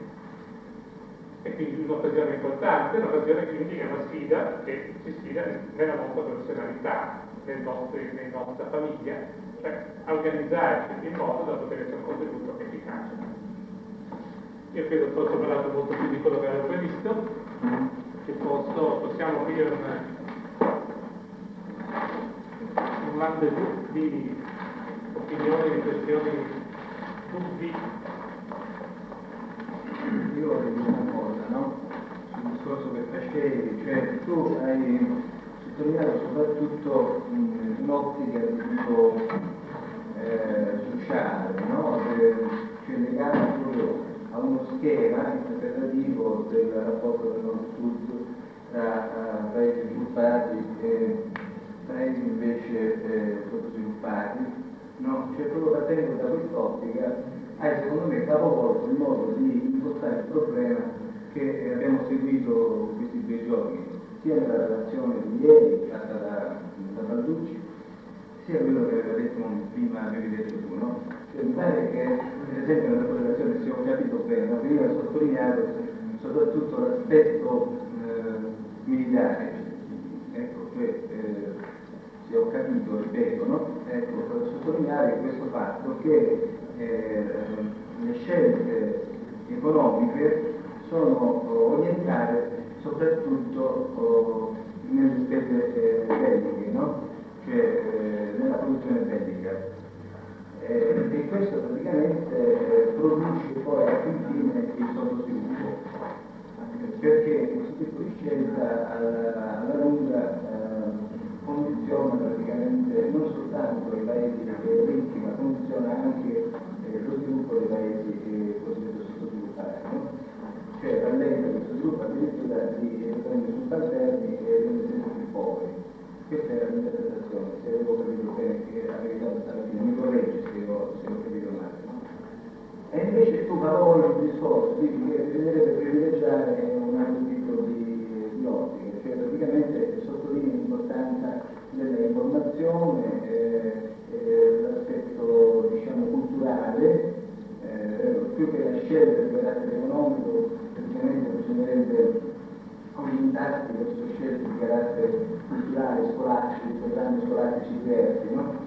E quindi un'occasione importante, un'occasione quindi è una sfida che ci sfida nella nostra professionalità, nel nostro, nella nostra famiglia, cioè a organizzarci in modo da poter essere un contributo efficace. Io credo che forse ho parlato molto più di quello che avevo previsto, che posso, possiamo aprire un, un rendezvous di opinioni, riflessioni, dubbi. Io vorrei dire una cosa, no? Sul discorso che facevi, cioè tu hai sottolineato soprattutto in un'ottica di tipo eh, sociale, no? Cioè legato proprio a uno schema interpretativo del rapporto del nord-sud tra uh, paesi sviluppati e paesi invece eh, sottosviluppati, no? Cioè proprio partendo da quest'ottica hai secondo me capovolto il modo di impostare il problema che abbiamo seguito questi due giorni, sia nella relazione di ieri fatta da, da Balducci, sia quello che aveva detto prima, avevi detto tu, no? Cioè, mi pare che, per esempio, nella tua relazione, se ho capito bene, veniva sottolineato soprattutto l'aspetto eh, militare, ecco, cioè, eh, se ho capito, ripeto, no? Ecco, per sottolineare questo fatto che eh, le scelte economiche sono orientate soprattutto oh, nelle spese eh, belliche, no? Cioè eh, nella produzione bellica. Eh, e questo praticamente eh, produce poi alla fine il sottosviluppo, perché questo tipo di scelta alla, alla lunga eh, condiziona praticamente non soltanto i paesi ricchi, ma condiziona anche eh, lo sviluppo dei paesi eh, cosiddetti sottosviluppati, no? Cioè rallenta questo sviluppo addirittura di prendere subalterni e rende sempre più poveri. Questa è la mia interpretazione, se avevo capito bene che avevi dato alla fine, mi correggi se ho, se ho capito male, no? E invece tu paroli il discorso, dici che bisognerebbe privilegiare un altro tipo di, di ottica, cioè praticamente sottolinea l'importanza dell'informazione, eh, eh, l'aspetto diciamo culturale, eh, più che la scelta di carattere economico, praticamente bisognerebbe orientarsi verso scelte di carattere culturale, scolastici, programmi scolastici diversi, no?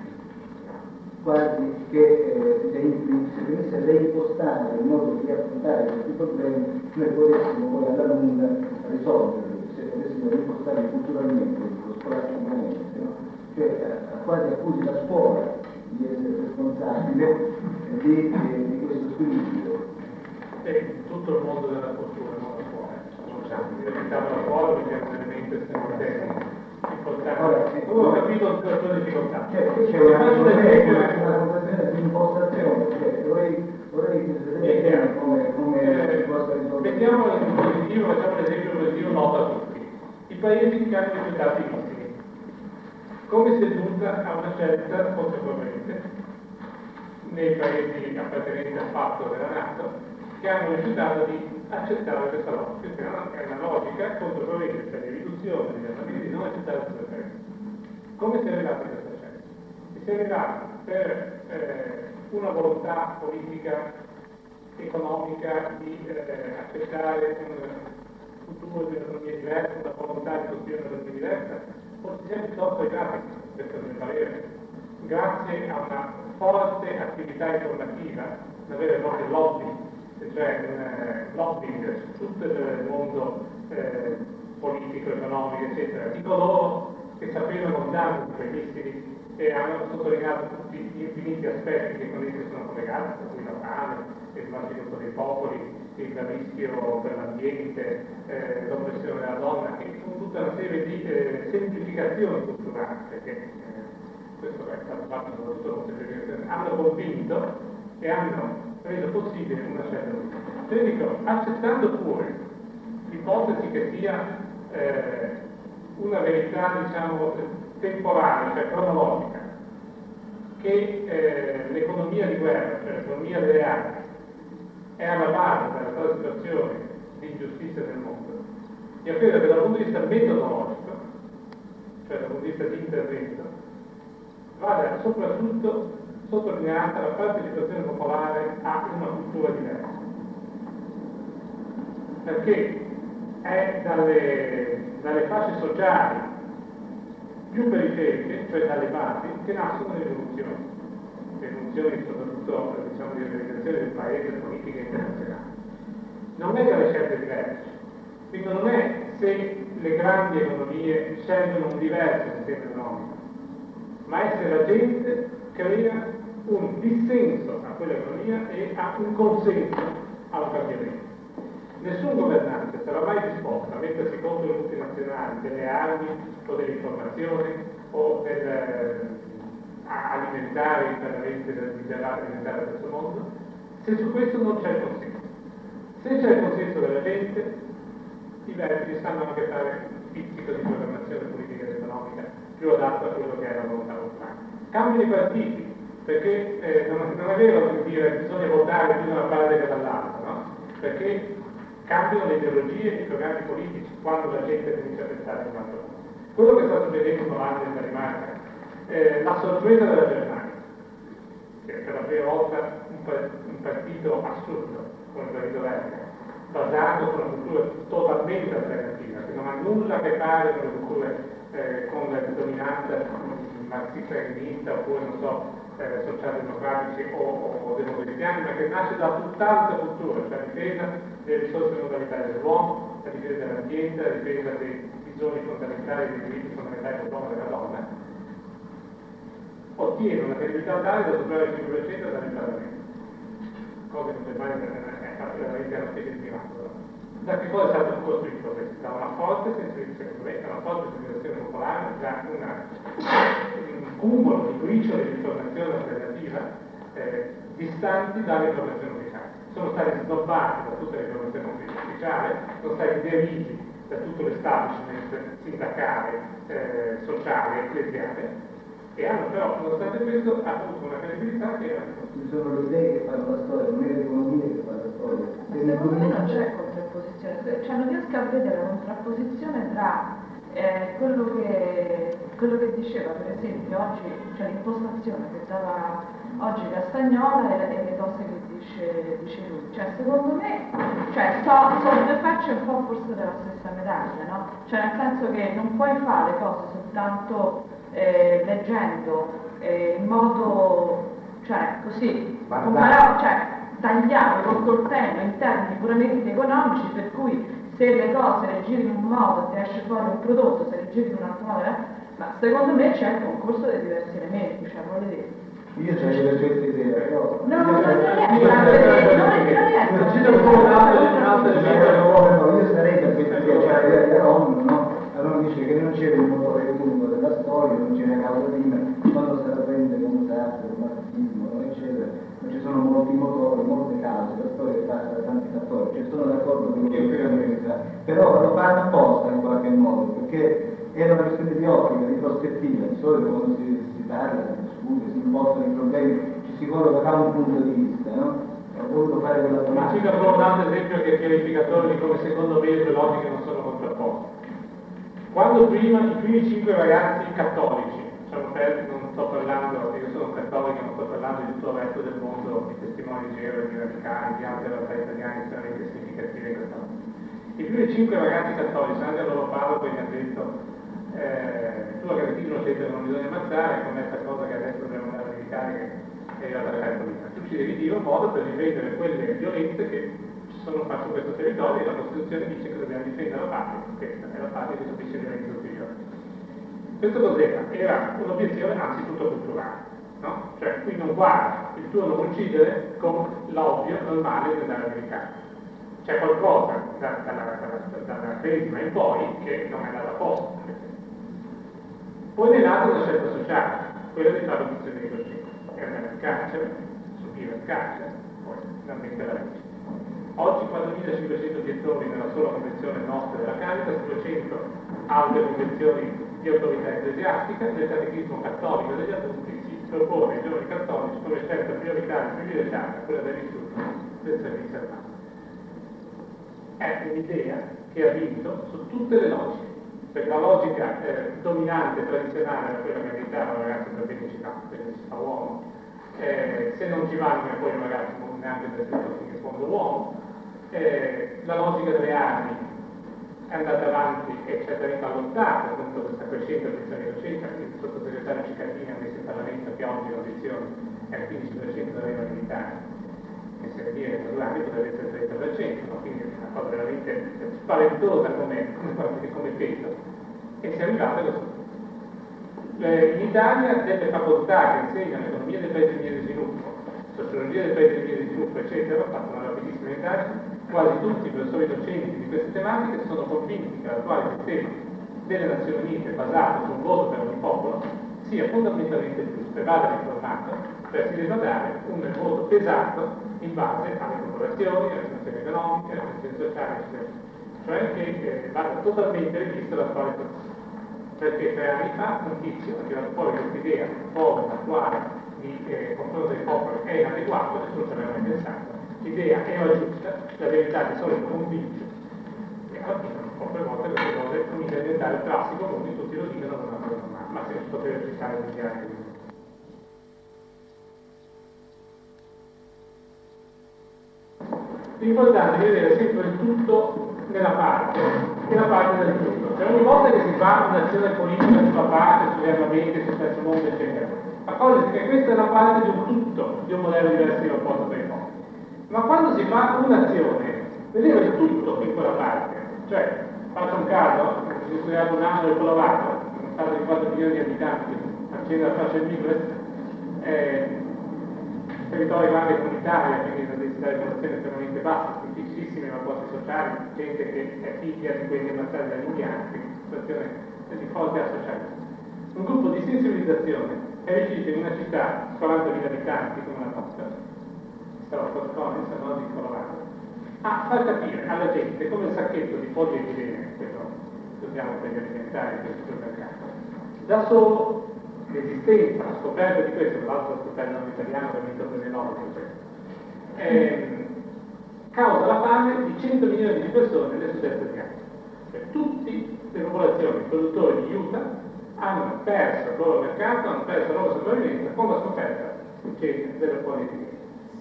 Quasi che eh, se venisse a reimpostare il modo di affrontare questi problemi, noi potessimo poi alla lunga risolverli, se potessimo reimpostare culturalmente, scolasticamente, no? Cioè eh, quasi accusi la scuola di essere responsabile di, eh, di questo squilibrio. E tutto il mondo della cultura, non la scuola. Diventava la scuola, quindi è un elemento estremamente importante. Ora, tu ho capito la tua difficoltà. Cioè, qui c'è una condizione di impostazione, cioè, vorrei, vorrei vedere come, come si può Mettiamo in positivo, facciamo l'esempio positivo noto a tutti. I paesi che hanno rifiutato i missili. Come si è giunta a una scelta conseguente nei paesi appartenenti al patto della NATO che hanno rifiutato di accettare questa logica? È una logica controproducente per le riduzioni degli armamenti di non accettare questa scelta. Come si è arrivata a questa scelta? Si è arrivata per eh, una volontà politica, economica di eh, accettare un futuro di un'economia diversa, una volontà di costruire un'economia diversa, o si è piuttosto arrivata, questo è il mio parere, grazie a una forte attività informativa, una vera e propria lobby, cioè un eh, lobbying su tutto il mondo eh, politico, economico, eccetera, di coloro che sapevano tanto di quei missili e hanno sottolineato tutti gli infiniti aspetti che con essi sono collegati, tra cui la fame, il smaltimento dei popoli, il rischio per l'ambiente, eh, l'oppressione della donna, e con tutta una serie di eh, semplificazioni culturali, perché eh, questo è stato fatto soprattutto con semplificazioni, hanno convinto e hanno reso possibile una scelta. Io dico, accettando pure l'ipotesi che sia eh, una verità, diciamo, temporale, cioè cronologica, che eh, l'economia di guerra, cioè l'economia delle armi, è alla base della situazione di ingiustizia del mondo. Io credo che dal punto di vista metodologico, cioè dal punto di vista di intervento, vada soprattutto sottolineata la partecipazione popolare a una cultura diversa. Perché è dalle, dalle fasce sociali più periferiche, cioè dalle basi, che nascono le rivoluzioni. Le rivoluzioni soprattutto, diciamo, di organizzazione del paese, politica internazionale. Non è dalle scelte diverse. Quindi non è se le grandi economie scelgono un diverso sistema economico, ma è se la gente crea un dissenso a quell'economia e ha un consenso a un cambiamento. Nessun governante sarà mai disposto a mettersi contro le multinazionali delle armi o dell'informazione o del, eh, a alimentare internamente alimentare questo mondo se su questo non c'è il consenso. Se c'è il consenso della gente, i vertici sanno anche fare un pizzico di programmazione politica ed economica più adatto a quello che è la volontà locale. Cambiano i partiti, perché eh, non, non è vero che dire bisogna votare più da una parte che dall'altra, no? Perché cambiano le ideologie e i programmi politici quando la gente comincia a pensare in un altro modo. Quello che sta succedendo in Olanda e in Danimarca, eh, la sorpresa della Germania, che per la prima volta un, par- un partito assurdo come il partito verde, basato su una cultura totalmente alternativa, che non ha nulla a che fare con le culture eh, con la dominanza marxista-leninista oppure non so eh, socialdemocratici o, o democristiani, ma che nasce da tutt'altra cultura, cioè la difesa delle risorse fondamentali dell'uomo, la difesa dell'ambiente, la difesa dei bisogni fondamentali, dei diritti fondamentali dell'uomo e della donna, ottiene una credibilità tale da superare il cinque per cento dal Parlamento, cosa che in Germania è particolarmente una specie di miracolo. Da che cosa è stato costruito questo? Da una forte sensibilizzazione, da una forte sensibilizzazione popolare, da una, un cumulo di briciole di informazione alternativa eh, distanti dalle informazioni ufficiali. Sono stati snobbati da tutta l'informazione ufficiale, sono stati derisi da tutto l'establishment sindacale, eh, sociale, ecclesiale, e hanno però, nonostante questo, avuto una credibilità che era... Ci sono le idee che fanno la storia, non è l'economia che fa la storia. Secondo me non c'è contrapposizione, cioè non riesco a vedere la contrapposizione tra eh, quello, che, quello che diceva per esempio oggi, cioè l'impostazione che dava oggi Castagnola e, e le cose che dice, dice lui. Cioè secondo me, cioè sono so due facce un po' forse della stessa medaglia, no? Cioè nel senso che non puoi fare cose soltanto eh, leggendo eh, in modo, cioè così, comparato, cioè tagliato col coltello in termini puramente economici, per cui se le cose le giri in un modo ti esce fuori un prodotto, se le giri in un altro modo, eh? Ma secondo me c'è il concorso dei diversi elementi, cioè voglio dire. Io c'ho le queste idee, però... No, no, non riesco a vedere, non riesco. Io sarei per questa idea, cioè l'idea di Ron, no? Ron dice che non c'era il motore unico della storia, non c'era causa prima, quando se la prende come teatro, il marxismo, eccetera, non ci sono molti motori, molte cause, la storia è fatta da tanti fattori, cioè sono d'accordo con quello che pensa, però lo fanno apposta in qualche modo, perché è una questione di ottica, di prospettiva, di solito quando si, si parla, si discute, si impostano i problemi, ci si colloca da un punto di vista, no? Ho voluto fare quella domanda. Ci trovo un altro esempio che è chiarificatore di come secondo me le logiche non sono contrapposte. Quando prima i primi cinque ragazzi cattolici, diciamo, non sto parlando, io sono cattolico, non sto parlando di tutto il resto del mondo, di testimoni di Geova, di radicali, di altre realtà italiane estremamente significative in questa. I primi cinque ragazzi cattolici, sono andati al loro parroco e gli hanno detto eh, tu a Catetismo sei non bisogna ammazzare, come questa cosa che adesso dobbiamo andare a medicare che è arrivata alla Cattolica. Tu ci devi dire un modo per difendere quelle violenze che ci sono fatte su questo territorio e la Costituzione dice che dobbiamo difendere la patria, questa è la patria che subisce violenze ulteriori. Questo cos'era? Era un'obiezione anzitutto culturale, no? Cioè qui non guarda il tuo non uccidere con l'ovvio normale di andare a medicare. C'è qualcosa da, dalla, dalla, dalla cresima in poi che non è andata a posto. Poi è nata una scelta sociale, quella di fare l'opzione di coscienza, e andare in carcere, subire il carcere, poi finalmente la legge. Oggi quattromilacinquecento direttori nella sola convenzione nostra della Caritas, duecento altre convenzioni di autorità ecclesiastica, nel catechismo cattolico degli adulti si propone ai giovani cattolici come scelta prioritaria e privilegiata quella del rifiuto del servizio armato. È un'idea che ha vinto su tutte le logiche, perché la logica eh, dominante, tradizionale, era quella che aiutava un ragazzo per bene ci fa, perché si fa uomo, eh, se non ci va non è poi un ragazzo neanche per tutto finché fondo uomo, eh, la logica delle armi è andata avanti e certamente allontata, appunto questa crescente attenzione docente, quindi il sottosegretario Ciccardini ha messo in Parlamento che oggi l'audizione è il quindici per cento della leva militare, che se ne dire che due anni potrebbe essere il trenta per cento, no? Quindi è una cosa veramente spaventosa come, come, come peso, e si è arrivato a questo. In Italia delle facoltà che insegnano economia dei paesi in via di sviluppo, sociologia dei paesi in via di sviluppo, eccetera, ho fatto una rapidissima indagine, quasi tutti i professori docenti di queste tematiche sono convinti che l'attuale sistema delle Nazioni Unite basato su un voto per ogni popolo sia fondamentalmente giusto e vada riformato, cioè si debba dare un voto pesato in base alle popolazioni, alle situazioni economiche, alle situazioni sociali, eccetera. Cioè che eh, vada totalmente rivisto l'attuale sistema. Perché tre anni fa un tizio ha tirato fuori questa idea povera, attuale, di eh, confronto dei popoli è inadeguato, nessuno ci aveva mai pensato. L'idea era giusta, la verità è che solo convince, e alla fine molte volte queste cose cominciano a diventare il classico comune, tutti lo dicono, non è una cosa normale, ma se non si poteva citare di diario di l'importante è vedere sempre il tutto nella parte, nella parte del tutto. Cioè ogni volta che si fa un'azione politica sulla parte, sugli armamenti, sul terzo mondo, eccetera, la cosa è che questa è la parte di un tutto, di un modello diverso di rapporto tra i popoli. Ma quando si fa un'azione, vedere il tutto in quella parte, cioè, faccio un caso, si è studiato un anno del Polovato, uno stato di quattro milioni di abitanti, accende la fascia Midwest, eh, territorio grande comunitaria, quindi una densità di popolazione estremamente bassa, difficilissimi rapporti sociali, gente che è figlia di quelli ammazzati dagli indiani, quindi situazione di forte associazione. Un gruppo di sensibilizzazione è riuscito in una città di quarantamila abitanti come la nostra, stava Fort Collins, a nord di Colorado, a far capire alla gente come il sacchetto di polietilene, quello che usiamo per gli alimentari del supermercato, da solo l'esistenza, la scoperta di questo, tra l'altro scoperta in italiano per l'interprenenotico, eh, causa la fame di cento milioni di persone nel sud-est asiatico. Cioè, tutte le popolazioni produttori di Utah hanno perso il loro mercato, hanno perso la loro sopravvivenza con la scoperta delle polietilene.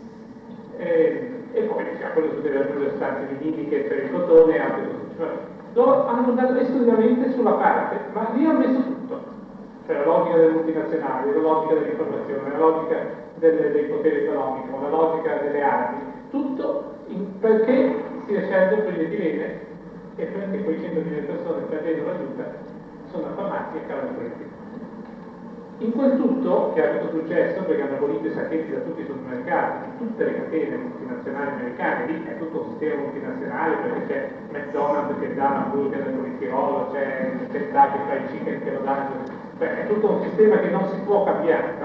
Eh, e poi a quello succede le sostanze viniliche per il cotone e altre cose. Cioè, loro hanno dato esclusivamente sulla parte, ma lì hanno messo tutto. Cioè la logica delle multinazionali, la logica dell'informazione, la logica delle, dei poteri economici, la logica delle armi, tutto in, perché si è scelto il polietilene e perché quei cento milioni di persone prendendo l'aiuto sono affamati e cavano quelli. In quel tutto, che ha avuto successo perché hanno abolito i sacchetti da tutti i supermercati, di tutte le catene multinazionali americane, lì è tutto un sistema multinazionale perché c'è McDonald's che dà l'hamburger nel politirolo, c'è il Kentucky che fa il chicken che lo dà, cioè è tutto un sistema che non si può cambiare, no?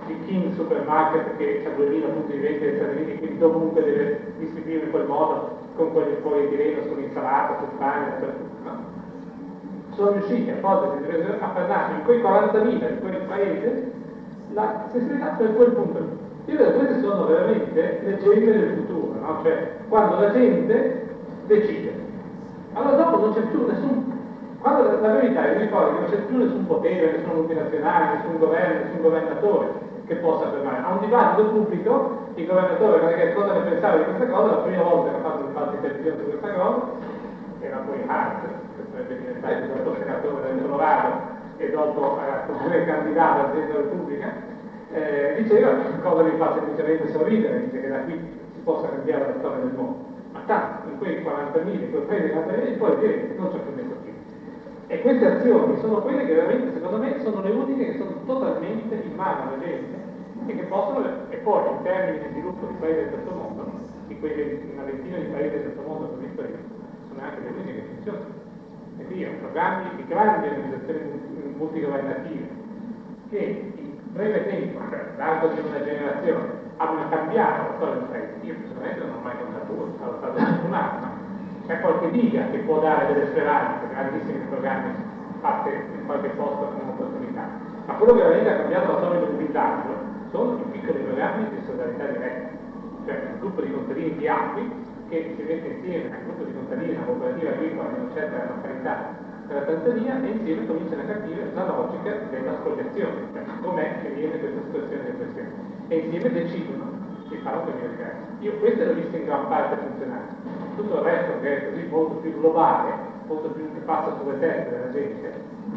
il King Supermarket che ha duemila punti di vendita negli Stati Uniti, quindi dovunque deve distribuire in quel modo, con quel polietileno sull'insalata, sul pane, dappertutto, no? Sono riusciti a fare a parlare in quei quarantamila di quel paese la sensibilità per quel punto lì. Io vedo, queste sono veramente le gente del futuro, no? Cioè, quando la gente decide. Allora dopo non c'è più nessun... Quando la, la verità è che non c'è più nessun potere, nessuna multinazionale, nessun governo, nessun governatore che possa fermare. A un dibattito pubblico il governatore non è che cosa ne pensava di questa cosa, la prima volta che ha fatto un dibattito in televisione su questa cosa, era poi Hart, che sarebbe diventato dopo senatore del Colorado e dopo eh, candidato alla Presidenza della Repubblica, eh, diceva cosa mi fa semplicemente sorridere, dice che da qui si possa cambiare la storia del mondo. Ma tanto, in quei quarantamila, in quei paesi quarantamila, poi direte, non c'è più nessuno più. E queste azioni sono quelle che veramente, secondo me, sono le uniche che sono totalmente in mano alla gente e che possono, e poi in termini di sviluppo di paesi del terzo mondo, di quei una ventina di paesi del terzo mondo che ho visto io, sono anche le uniche che funzionano. E quindi programmi di grandi organizzazioni multigovernative che in breve tempo, cioè l'arco di una generazione, abbiano cambiato la storia del paese. Io personalmente non ho mai contato allo stato nazionale, ma c'è qualche diga che può dare delle speranze, grandissimi programmi fatti in qualche posto come opportunità. Ma quello che veramente ha cambiato la storia del mobilitaggio sono i piccoli programmi di solidarietà diretta, cioè un gruppo di contadini di Acqui che si mette insieme a un gruppo di contadini, una cooperativa agricola in una certa località della Tanzania e insieme cominciano a capire la logica della spoliazione, cioè com'è che viene questa situazione di pressione. E insieme decidono di fare un pianificare. Io questo l'ho visto in gran parte funzionare. Tutto il resto che è così molto più globale, molto più che passa sulle teste della gente,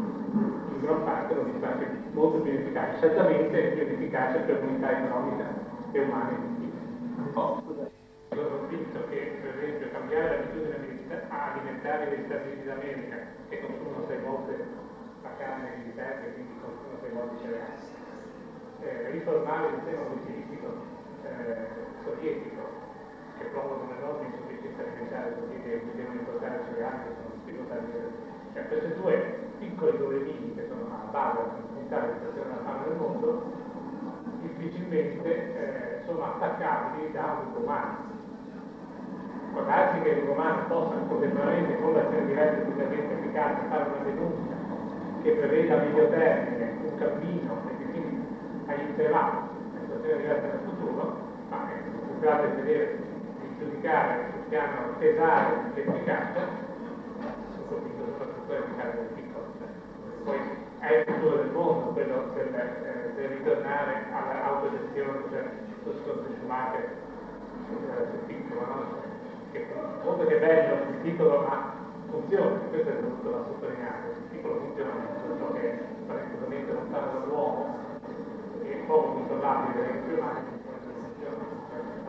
in gran parte l'ho visto anche molto più efficace, certamente più efficace per l'unità economica e umana di tutti. Oh, sono convinto che per esempio cambiare l'abitudine alimentare degli Stati Uniti d'America, che consumano sei volte la carne di vitello e quindi consumano sei volte i cereali, eh, riformare il sistema municipalistico eh, sovietico, che promuovono enormi insufficienze alimentari così che devono importare cereali che sono spigotati. Cioè questi due piccoli governi che sono alla base della comunità di situazione della fame nel mondo difficilmente eh, sono attaccabili da un gruppo umano. Può darsi che il gruppo umano possa contemporaneamente con l'azione diretta e totalmente efficace fare una denuncia che preveda a medio termine un cammino e che quindi aiuterà la situazione diretta nel futuro, ma è più grave vedere giudicare sul piano pesare l'efficacia, sono convinto soprattutto l'efficacia del piccolo. Poi è il futuro del mondo, quello del, eh, del ritornare all'autogestione, cioè lo scorso Schumacher sul piccolo, no? Che molto che bello il piccolo ma funziona, questo è venuto da sottolineare, il piccolo funziona, ciò che è praticamente lontano dall'uomo e poco controllabile dalle funzioni, funziona.